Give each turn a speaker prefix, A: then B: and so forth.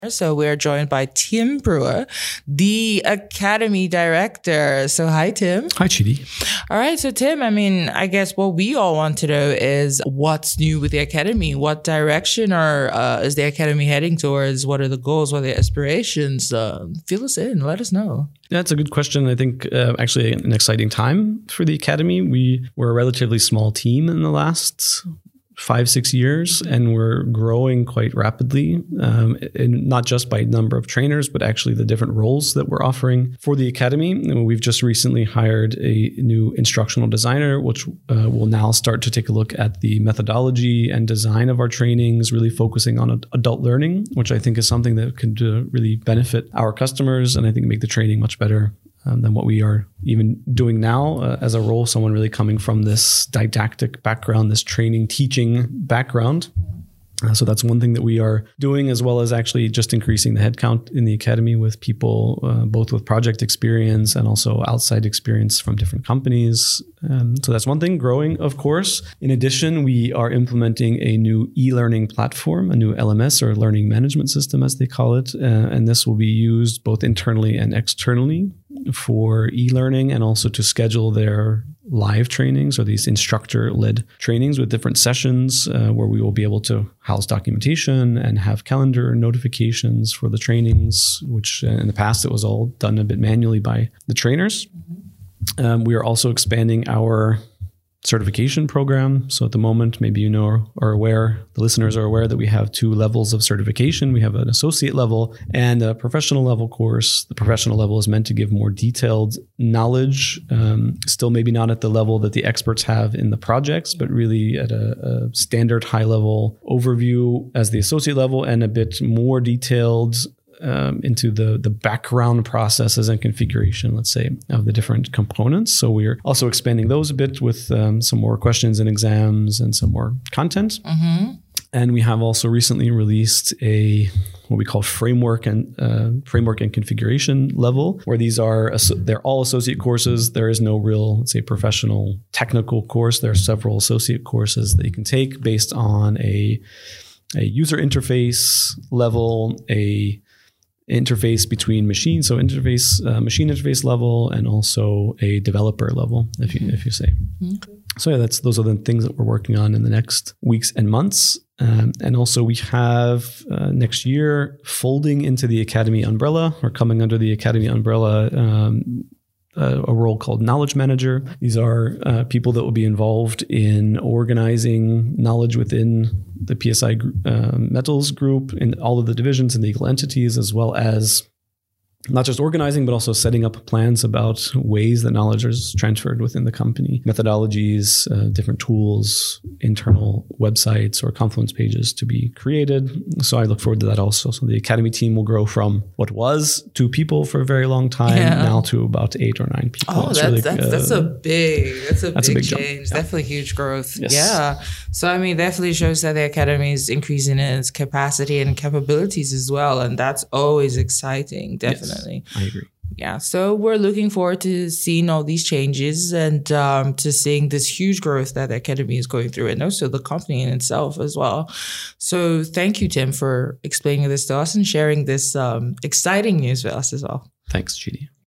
A: So we're joined by Tim Brewer, the Academy Director. So hi, Tim.
B: Hi, Chidi.
A: All right. So Tim, I guess what we all want to know is what's new with the Academy? What direction is the Academy heading towards? What are the goals? What are the aspirations? Fill us in. Let us know.
B: That's a good question. I think actually an exciting time for the Academy. We were a relatively small team in the last 5-6 years, and we're growing quite rapidly, and not just by number of trainers, but actually the different roles that we're offering for the Academy. We've just recently hired a new instructional designer, which will now start to take a look at the methodology and design of our trainings, really focusing on adult learning, which I think is something that could really benefit our customers, and I think make the training much better than what we are even doing now as a role, someone really coming from this didactic background, this training, teaching background. So that's one thing that we are doing, as well as actually just increasing the headcount in the Academy with people, both with project experience and also outside experience from different companies. So that's one thing, growing, of course. In addition, we are implementing a new e-learning platform, a new LMS or learning management system, as they call it. And this will be used both internally and externally for e-learning, and also to schedule their live trainings or these instructor-led trainings with different sessions where we will be able to house documentation and have calendar notifications for the trainings, which in the past it was all done a bit manually by the trainers. We are also expanding our certification program. So at the moment, maybe the listeners are aware that we have 2 levels of certification. We have an associate level and a professional level course. The professional level is meant to give more detailed knowledge, still maybe not at the level that the experts have in the projects, but really at a standard high level overview as the associate level, and a bit more detailed into the background processes and configuration, let's say, of the different components. So we're also expanding those a bit with some more questions and exams and some more content. Mm-hmm. And we have also recently released what we call framework and configuration level, where they're all associate courses. There is no real, let's say, professional technical course. There are several associate courses that you can take based on a user interface level, a interface between machines, so machine interface level, and also a developer level, if you say. Okay. So yeah, those are the things that we're working on in the next weeks and months. And also we have next year folding into the Academy umbrella, or coming under the Academy umbrella, a role called knowledge manager. These are people that will be involved in organizing knowledge within the PSI Metals group in all of the divisions and legal entities, as well as not just organizing, but also setting up plans about ways that knowledge is transferred within the company, methodologies, different tools, internal websites or Confluence pages to be created. So I look forward to that also. So the Academy team will grow from what was 2 people for a very long time now to about 8 or 9 people.
A: Oh, that's a big change. Yeah. Definitely huge growth. Yes. Yeah. So definitely shows that the Academy is increasing its capacity and capabilities as well, and that's always exciting. Definitely.
B: Yes, I agree.
A: Yeah. So we're looking forward to seeing all these changes and to seeing this huge growth that the Academy is going through, and also the company in itself as well. So thank you, Tim, for explaining this to us and sharing this exciting news with us as well.
B: Thanks, Chidi.